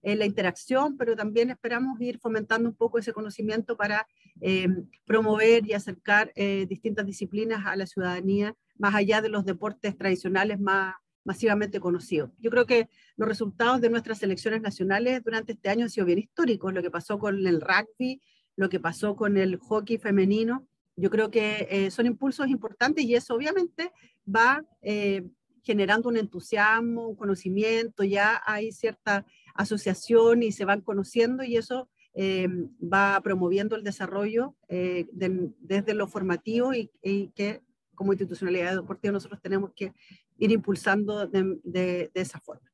la interacción, pero también esperamos ir fomentando un poco ese conocimiento para promover y acercar distintas disciplinas a la ciudadanía, más allá de los deportes tradicionales más masivamente conocidos. Yo creo que los resultados de nuestras selecciones nacionales durante este año han sido bien históricos, lo que pasó con el rugby, lo que pasó con el hockey femenino. Yo creo que son impulsos importantes y eso obviamente va generando un entusiasmo, un conocimiento, ya hay cierta asociación y se van conociendo y eso va promoviendo el desarrollo desde lo formativo y que como institucionalidad deportiva nosotros tenemos que ir impulsando de esa forma.